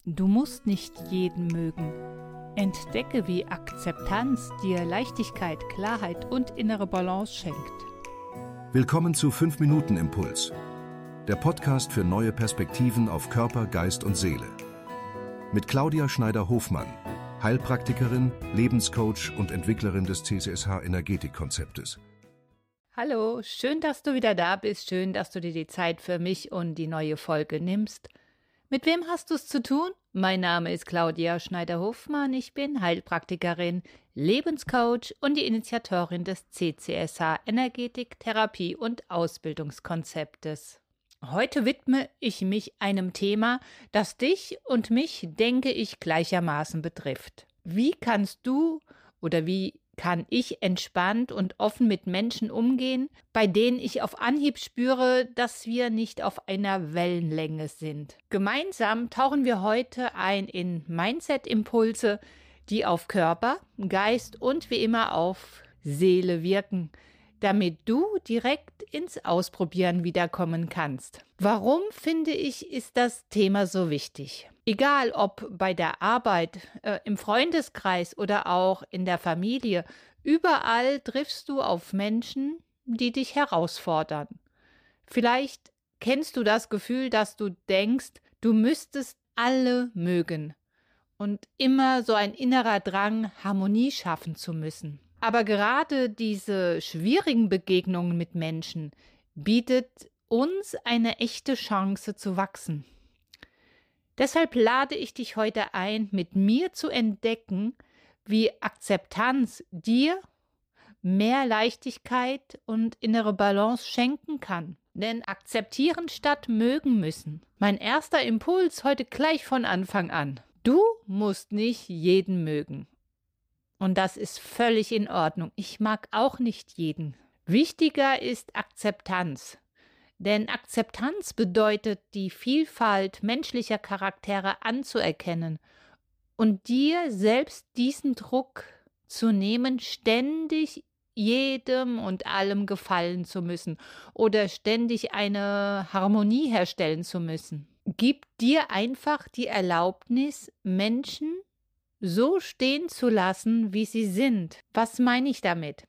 Du musst nicht jeden mögen. Entdecke, wie Akzeptanz dir Leichtigkeit, Klarheit und innere Balance schenkt. Willkommen zu 5-Minuten-Impuls, der Podcast für neue Perspektiven auf Körper, Geist und Seele. Mit Claudia Schneider-Hofmann, Heilpraktikerin, Lebenscoach und Entwicklerin des CCSH-Energetik-Konzeptes. Hallo, schön, dass du wieder da bist. Schön, dass du dir die Zeit für mich und die neue Folge nimmst. Mit wem hast du es zu tun? Mein Name ist Claudia Schneider-Hofmann. Ich bin Heilpraktikerin, Lebenscoach und die Initiatorin des CCSH-Energetik, Therapie und Ausbildungskonzeptes. Heute widme ich mich einem Thema, das dich und mich, denke ich, gleichermaßen betrifft. Wie kannst du oder wie kann ich entspannt und offen mit Menschen umgehen, bei denen ich auf Anhieb spüre, dass wir nicht auf einer Wellenlänge sind? Gemeinsam tauchen wir heute ein in Mindset-Impulse, die auf Körper, Geist und wie immer auf Seele wirken, damit du direkt ins Ausprobieren wiederkommen kannst. Warum, finde ich, ist das Thema so wichtig? Egal ob bei der Arbeit, im Freundeskreis oder auch in der Familie, überall triffst du auf Menschen, die dich herausfordern. Vielleicht kennst du das Gefühl, dass du denkst, du müsstest alle mögen und immer so ein innerer Drang, Harmonie schaffen zu müssen. Aber gerade diese schwierigen Begegnungen mit Menschen bietet uns eine echte Chance zu wachsen. Deshalb lade ich dich heute ein, mit mir zu entdecken, wie Akzeptanz dir mehr Leichtigkeit und innere Balance schenken kann. Denn akzeptieren statt mögen müssen. Mein erster Impuls heute gleich von Anfang an. Du musst nicht jeden mögen. Und das ist völlig in Ordnung. Ich mag auch nicht jeden. Wichtiger ist Akzeptanz. Denn Akzeptanz bedeutet, die Vielfalt menschlicher Charaktere anzuerkennen und dir selbst diesen Druck zu nehmen, ständig jedem und allem gefallen zu müssen oder ständig eine Harmonie herstellen zu müssen. Gib dir einfach die Erlaubnis, Menschen so stehen zu lassen, wie sie sind. Was meine ich damit?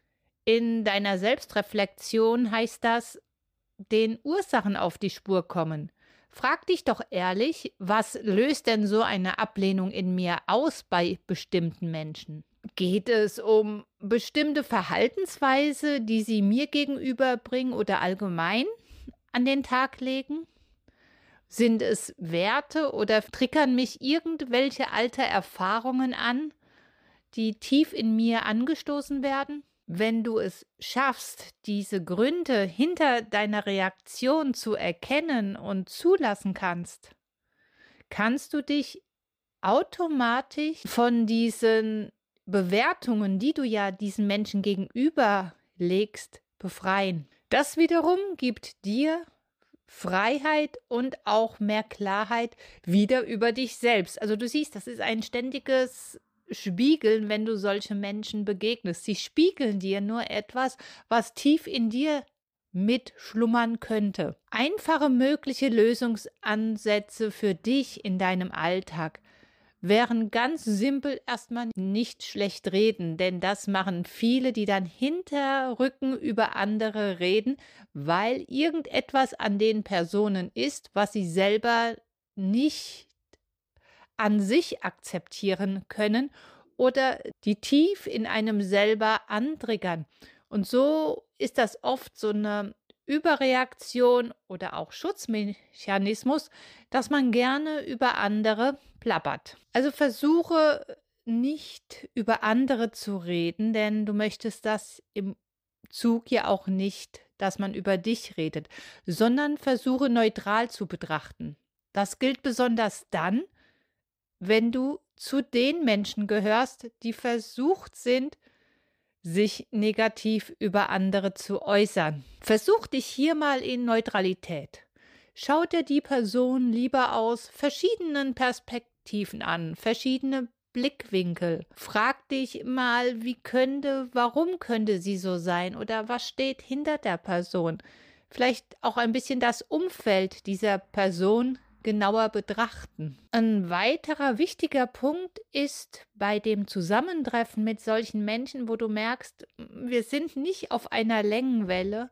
In deiner Selbstreflexion heißt das, den Ursachen auf die Spur kommen. Frag dich doch ehrlich, was löst denn so eine Ablehnung in mir aus bei bestimmten Menschen? Geht es um bestimmte Verhaltensweise, die sie mir gegenüberbringen oder allgemein an den Tag legen? Sind es Werte oder triggern mich irgendwelche alte Erfahrungen an, die tief in mir angestoßen werden? Wenn du es schaffst, diese Gründe hinter deiner Reaktion zu erkennen und zulassen kannst, kannst du dich automatisch von diesen Bewertungen, die du ja diesen Menschen gegenüber legst, befreien. Das wiederum gibt dir Freiheit und auch mehr Klarheit wieder über dich selbst. Also du siehst, das ist ein ständiges Spiegeln, wenn du solche Menschen begegnest. Sie spiegeln dir nur etwas, was tief in dir mitschlummern könnte. Einfache mögliche Lösungsansätze für dich in deinem Alltag wären ganz simpel erstmal nicht schlecht reden, denn das machen viele, die dann hinter Rücken über andere reden, weil irgendetwas an den Personen ist, was sie selber nicht an sich akzeptieren können oder die tief in einem selber antriggern. Und so ist das oft so eine Überreaktion oder auch Schutzmechanismus, dass man gerne über andere plappert. Also versuche nicht über andere zu reden, denn du möchtest das im Zug ja auch nicht, dass man über dich redet, sondern versuche neutral zu betrachten. Das gilt besonders dann, wenn du zu den Menschen gehörst, die versucht sind, sich negativ über andere zu äußern. Versuch dich hier mal in Neutralität. Schau dir die Person lieber aus verschiedenen Perspektiven an, verschiedene Blickwinkel. Frag dich mal, warum könnte sie so sein oder was steht hinter der Person? Vielleicht auch ein bisschen das Umfeld dieser Person genauer betrachten. Ein weiterer wichtiger Punkt ist bei dem Zusammentreffen mit solchen Menschen, wo du merkst, wir sind nicht auf einer Längenwelle,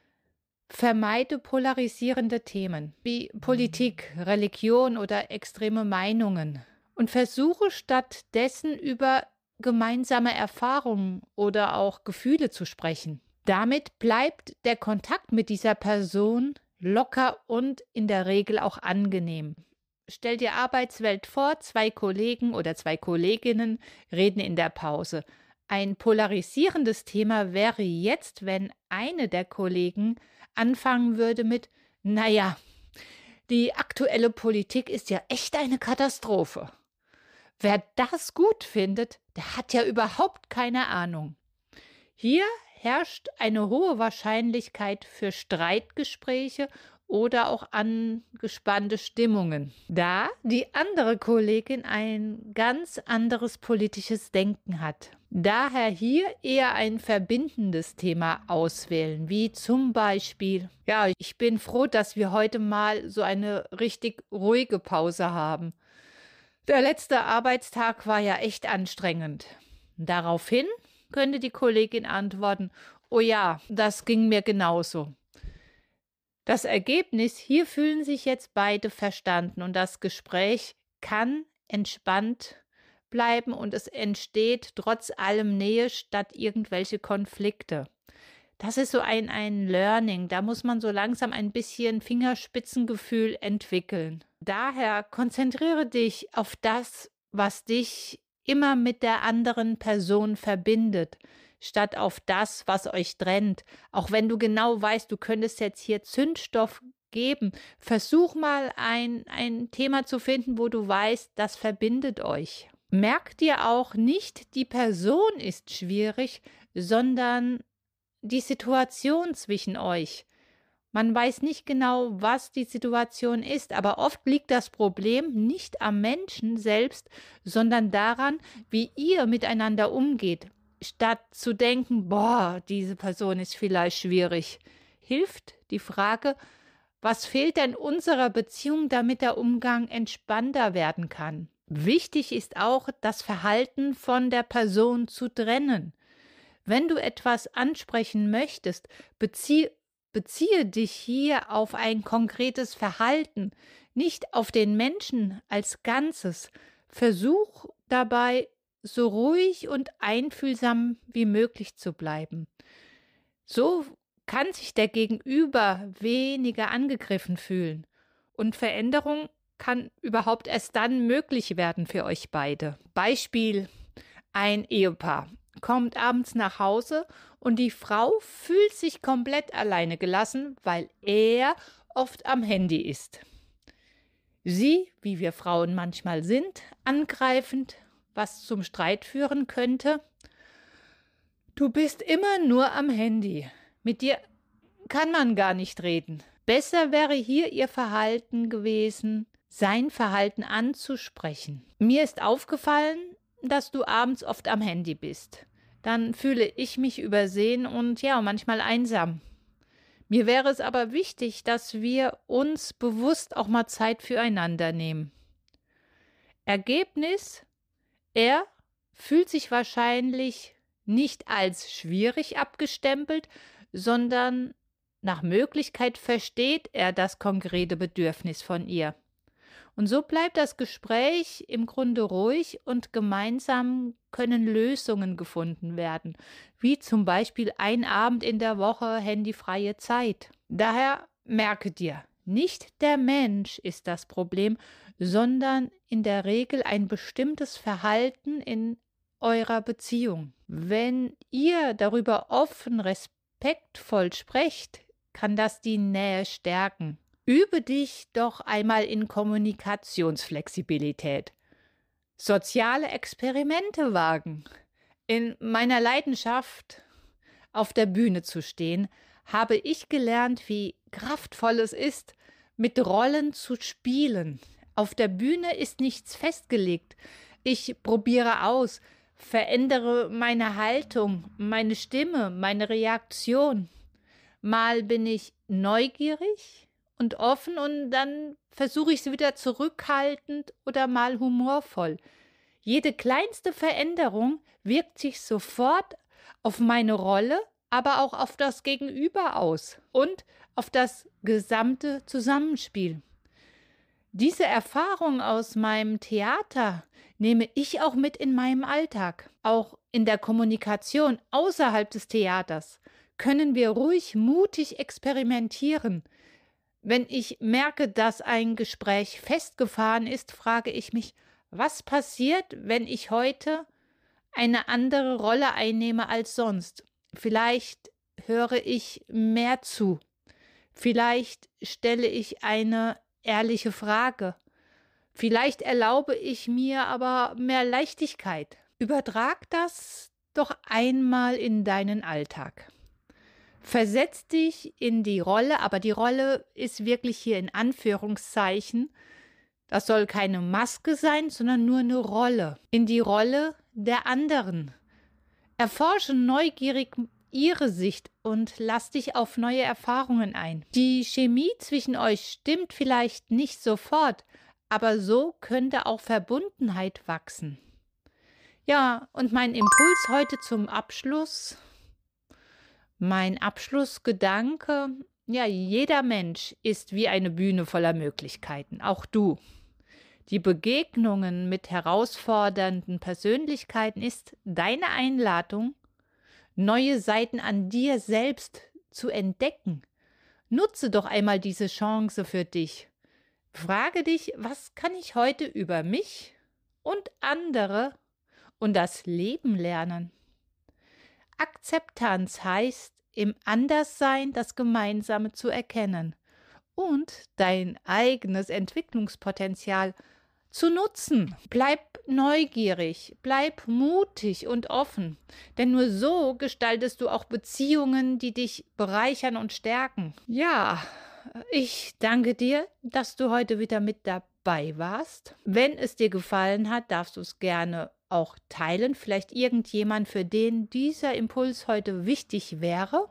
vermeide polarisierende Themen wie Politik, Religion oder extreme Meinungen und versuche stattdessen über gemeinsame Erfahrungen oder auch Gefühle zu sprechen. Damit bleibt der Kontakt mit dieser Person locker und in der Regel auch angenehm. Stell dir Arbeitswelt vor, 2 Kollegen oder 2 Kolleginnen reden in der Pause. Ein polarisierendes Thema wäre jetzt, wenn eine der Kollegen anfangen würde mit, naja, die aktuelle Politik ist ja echt eine Katastrophe. Wer das gut findet, der hat ja überhaupt keine Ahnung. Hier herrscht eine hohe Wahrscheinlichkeit für Streitgespräche oder auch angespannte Stimmungen, da die andere Kollegin ein ganz anderes politisches Denken hat. Daher hier eher ein verbindendes Thema auswählen, wie zum Beispiel, ja, ich bin froh, dass wir heute mal so eine richtig ruhige Pause haben. Der letzte Arbeitstag war ja echt anstrengend. Daraufhin könnte die Kollegin antworten, oh ja, das ging mir genauso. Das Ergebnis, hier fühlen sich jetzt beide verstanden und das Gespräch kann entspannt bleiben und es entsteht trotz allem Nähe statt irgendwelche Konflikte. Das ist so ein Learning, da muss man so langsam ein bisschen Fingerspitzengefühl entwickeln. Daher konzentriere dich auf das, was dich immer mit der anderen Person verbindet, statt auf das, was euch trennt. Auch wenn du genau weißt, du könntest jetzt hier Zündstoff geben, versuch mal ein Thema zu finden, wo du weißt, das verbindet euch. Merk dir auch nicht, die Person ist schwierig, sondern die Situation zwischen euch. Man weiß nicht genau, was die Situation ist, aber oft liegt das Problem nicht am Menschen selbst, sondern daran, wie ihr miteinander umgeht. Statt zu denken, boah, diese Person ist vielleicht schwierig, hilft die Frage, was fehlt denn unserer Beziehung, damit der Umgang entspannter werden kann? Wichtig ist auch, das Verhalten von der Person zu trennen. Wenn du etwas ansprechen möchtest, beziehe dich hier auf ein konkretes Verhalten, nicht auf den Menschen als Ganzes. Versuch dabei, so ruhig und einfühlsam wie möglich zu bleiben. So kann sich der Gegenüber weniger angegriffen fühlen und Veränderung kann überhaupt erst dann möglich werden für euch beide. Beispiel: Ein Ehepaar kommt abends nach Hause und die Frau fühlt sich komplett alleine gelassen, weil er oft am Handy ist. Sie, wie wir Frauen manchmal sind, angreifend, was zum Streit führen könnte. Du bist immer nur am Handy. Mit dir kann man gar nicht reden. Besser wäre hier ihr Verhalten gewesen, sein Verhalten anzusprechen. Mir ist aufgefallen, dass du abends oft am Handy bist. Dann fühle ich mich übersehen und ja, manchmal einsam. Mir wäre es aber wichtig, dass wir uns bewusst auch mal Zeit füreinander nehmen. Ergebnis: Er fühlt sich wahrscheinlich nicht als schwierig abgestempelt, sondern nach Möglichkeit versteht er das konkrete Bedürfnis von ihr. Und so bleibt das Gespräch im Grunde ruhig und gemeinsam können Lösungen gefunden werden, wie zum Beispiel ein Abend in der Woche handyfreie Zeit. Daher merke dir, nicht der Mensch ist das Problem, sondern in der Regel ein bestimmtes Verhalten in eurer Beziehung. Wenn ihr darüber offen, respektvoll sprecht, kann das die Nähe stärken. Übe dich doch einmal in Kommunikationsflexibilität. Soziale Experimente wagen. In meiner Leidenschaft, auf der Bühne zu stehen, habe ich gelernt, wie kraftvoll es ist, mit Rollen zu spielen. Auf der Bühne ist nichts festgelegt. Ich probiere aus, verändere meine Haltung, meine Stimme, meine Reaktion. Mal bin ich neugierig und offen und dann versuche ich es wieder zurückhaltend oder mal humorvoll. Jede kleinste Veränderung wirkt sich sofort auf meine Rolle, aber auch auf das Gegenüber aus und auf das gesamte Zusammenspiel. Diese Erfahrung aus meinem Theater nehme ich auch mit in meinem Alltag. Auch in der Kommunikation außerhalb des Theaters können wir ruhig mutig experimentieren. Wenn ich merke, dass ein Gespräch festgefahren ist, frage ich mich, was passiert, wenn ich heute eine andere Rolle einnehme als sonst? Vielleicht höre ich mehr zu. Vielleicht stelle ich eine ehrliche Frage. Vielleicht erlaube ich mir aber mehr Leichtigkeit. Übertrag das doch einmal in deinen Alltag. Versetz dich in die Rolle, aber die Rolle ist wirklich hier in Anführungszeichen. Das soll keine Maske sein, sondern nur eine Rolle. In die Rolle der anderen. Erforsche neugierig ihre Sicht und lass dich auf neue Erfahrungen ein. Die Chemie zwischen euch stimmt vielleicht nicht sofort, aber so könnte auch Verbundenheit wachsen. Ja, und mein Impuls heute zum Abschluss, mein Abschlussgedanke, ja, jeder Mensch ist wie eine Bühne voller Möglichkeiten, auch du. Die Begegnungen mit herausfordernden Persönlichkeiten ist deine Einladung, neue Seiten an dir selbst zu entdecken. Nutze doch einmal diese Chance für dich. Frage dich, was kann ich heute über mich und andere und das Leben lernen? Akzeptanz heißt, im Anderssein das Gemeinsame zu erkennen und dein eigenes Entwicklungspotenzial zu nutzen. Bleib neugierig, bleib mutig und offen, denn nur so gestaltest du auch Beziehungen, die dich bereichern und stärken. Ja, ich danke dir, dass du heute wieder mit dabei warst. Wenn es dir gefallen hat, darfst du es gerne auch teilen. Vielleicht irgendjemand, für den dieser Impuls heute wichtig wäre.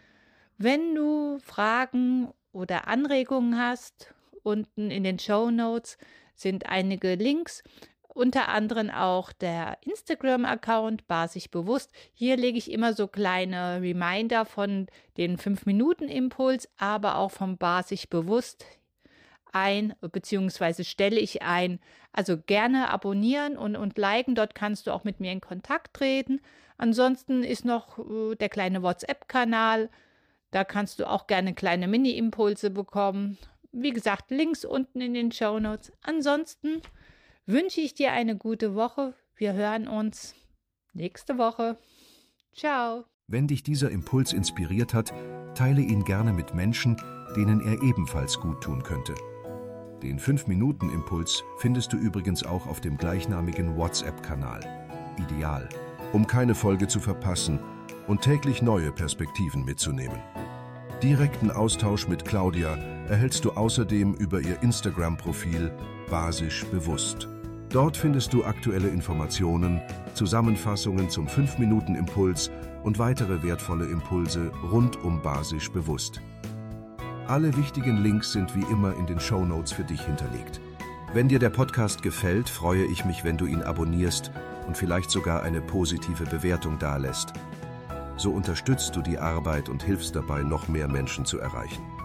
Wenn du Fragen oder Anregungen hast, unten in den Shownotes sind einige Links, unter anderem auch der Instagram-Account Basisch Bewusst. Hier lege ich immer so kleine Reminder von den 5-Minuten-Impuls, aber auch vom Basisch Bewusst ein, beziehungsweise stelle ich ein. Also gerne abonnieren und liken, dort kannst du auch mit mir in Kontakt treten. Ansonsten ist noch der kleine WhatsApp-Kanal, da kannst du auch gerne kleine Mini-Impulse bekommen. Wie gesagt, Links unten in den Shownotes. Ansonsten wünsche ich dir eine gute Woche. Wir hören uns nächste Woche. Ciao. Wenn dich dieser Impuls inspiriert hat, teile ihn gerne mit Menschen, denen er ebenfalls gut tun könnte. Den 5-Minuten-Impuls findest du übrigens auch auf dem gleichnamigen WhatsApp-Kanal. Ideal, um keine Folge zu verpassen und täglich neue Perspektiven mitzunehmen. Direkten Austausch mit Claudia erhältst du außerdem über ihr Instagram-Profil Basisch Bewusst. Dort findest du aktuelle Informationen, Zusammenfassungen zum 5-Minuten-Impuls und weitere wertvolle Impulse rund um Basisch Bewusst. Alle wichtigen Links sind wie immer in den Shownotes für dich hinterlegt. Wenn dir der Podcast gefällt, freue ich mich, wenn du ihn abonnierst und vielleicht sogar eine positive Bewertung dalässt. So unterstützt du die Arbeit und hilfst dabei, noch mehr Menschen zu erreichen.